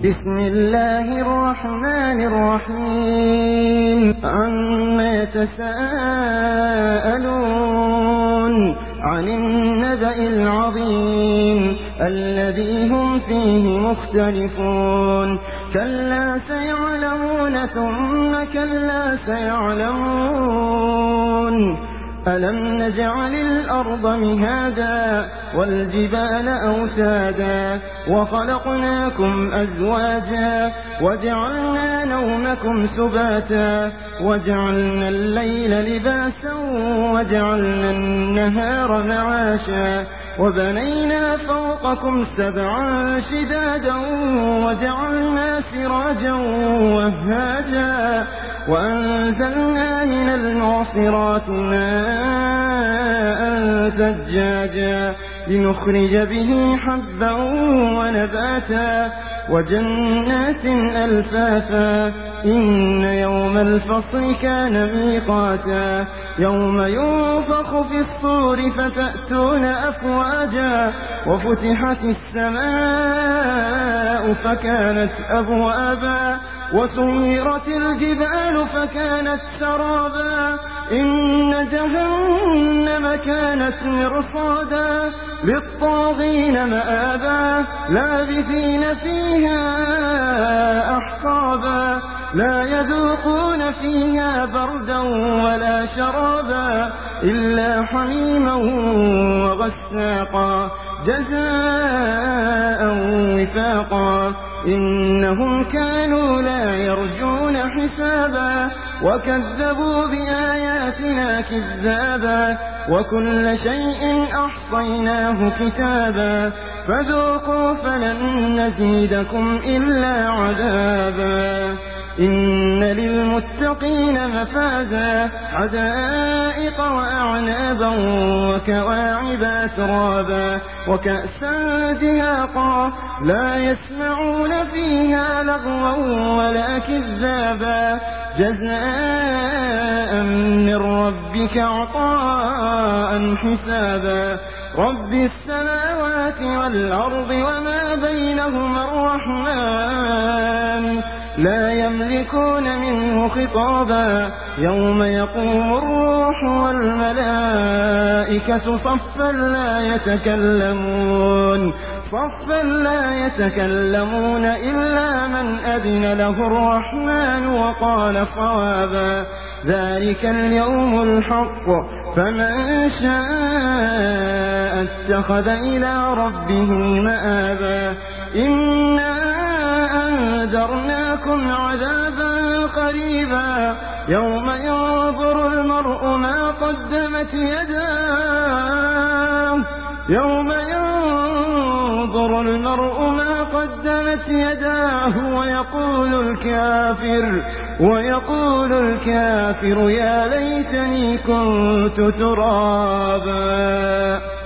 بسم الله الرحمن الرحيم عما يتساءلون عن النبأ العظيم الذي هم فيه مختلفون كلا سيعلمون ثم كلا سيعلمون ألم نجعل الأرض مهادا والجبال أوتادا وخلقناكم أزواجا وجعلنا نومكم سباتا وجعلنا الليل لباسا وجعلنا النهار معاشا وبنينا فوقكم سبعا شدادا وجعلنا سراجا وهاجا وأنزلنا من المعصرات ماء ثجاجا لنخرج به حبا ونباتا وجنات ألفافا إن يوم الفصل كان ميقاتا يوم ينفخ في الصور فتأتون أفواجا وفتحت السماء فكانت أبوابا وسيرت الجبال فكانت سرابا إن جهنم كانت مرصادا للطاغين مآبا لابثين فيها أحقابا لا يذوقون فيها بردا ولا شرابا إلا حميما وغساقا جزاء وفاقا إنهم كانوا لا يرجون حسابا وكذبوا بآياتنا كذابا وكل شيء أحصيناه كتابا فذوقوا فلن نزيدكم إلا عذابا إن للمتقين مفازا حدائق وأعنابا وكواعب أترابا وكأسا دهاقا لا يسمعون فيها لغوا ولا كذابا جزاء من ربك عطاء حسابا رب السماوات والأرض وما بينهما الرحمن لا يملكون منه خطابا يوم يقوم الروح والملائكة صفا لا يتكلمون إلا من أذن له الرحمن وقال صوابا ذلك اليوم الحق فمن شاء اتخذ إلى ربه مآبا إنا أنذرناكم عذابا قريبا يوم ينظر المرء ما قدمت يداه ويقول الكافر يا ليتني كنت ترابا.